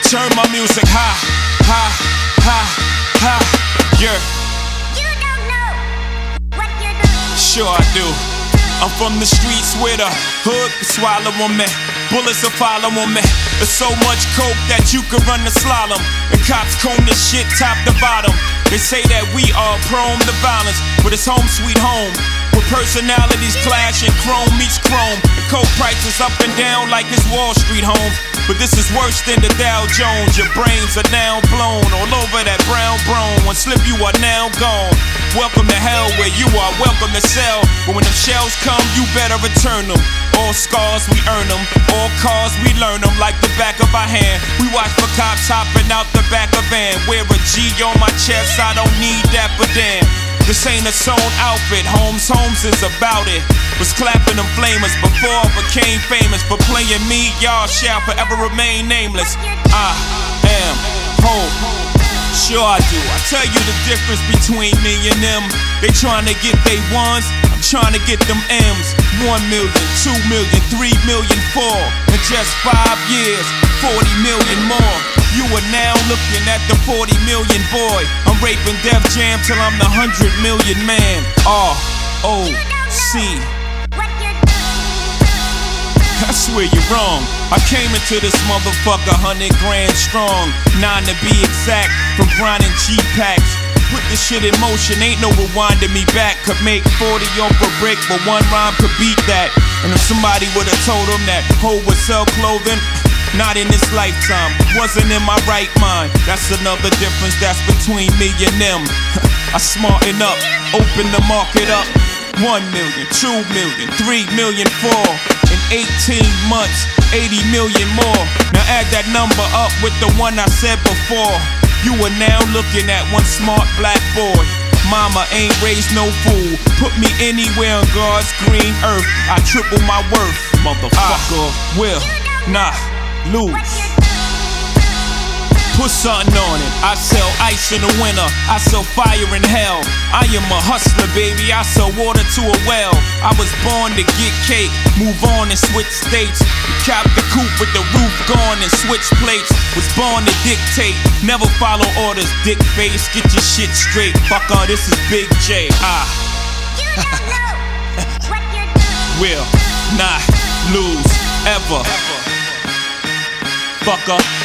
Turn my music high, high, high, high. Yeah. You don't know what you're doing. Sure I do. I'm from the streets where the hood can swallow on me. Bullets will follow on me. There's so much coke that you could run the slalom. And cops comb this shit top to bottom. They say that we are prone to violence, but it's home sweet home. With personalities clash and chrome meets chrome. The coke prices up and down like it's Wall Street home. But this is worse than the Dow Jones. Your brains are now blown all over that brown brone. One slip you are now gone. Welcome to hell where you are welcome to sell. But when them shells come, you better return them. All scars, we earn them. All cars, we learn them like the back of our hand. We watch for cops hopping out the back of van. Wear a G on my chest, I don't need that, but damn. This ain't a sewn outfit, Holmes is about it. Was clapping them flamers before I became famous. For playing me, y'all shall forever remain nameless. I am home. Sure I do. I tell you the difference between me and them. They trying to get they ones, I'm trying to get them M's. 1 million, 2 million, 3 million, 4. In just 5 years, 40 million more. You are now looking at the 40 million boy. I'm raping Def Jam till I'm the 100 million man. R.O.C. I swear you're wrong. I came into this motherfucker 100 grand strong. 9 to be exact, from grinding G-packs. Put this shit in motion, ain't no rewinding me back. Could make 40 off a brick, but one rhyme could beat that. And if somebody would've told him that Ho would sell clothing, not in this lifetime, wasn't in my right mind. That's another difference that's between me and them. I smarten up, open the market up. 1 million, 2 million, 3 million, 4. In 18 months, 80 million more. Now add that number up with the one I said before. You are now looking at one smart black boy. Mama ain't raised no fool. Put me anywhere on God's green earth, I triple my worth. Motherfucker, will not lose. Put something on it. I sell ice in the winter, I sell fire in hell. I am a hustler, baby, I sell water to a well. I was born to get cake, move on and switch states. Cop the coupe with the roof gone and switch plates. Was born to dictate, never follow orders. Dick face, get your shit straight. Fucker, this is Big J. You don't know what you're doing. Will not lose ever. Fucker.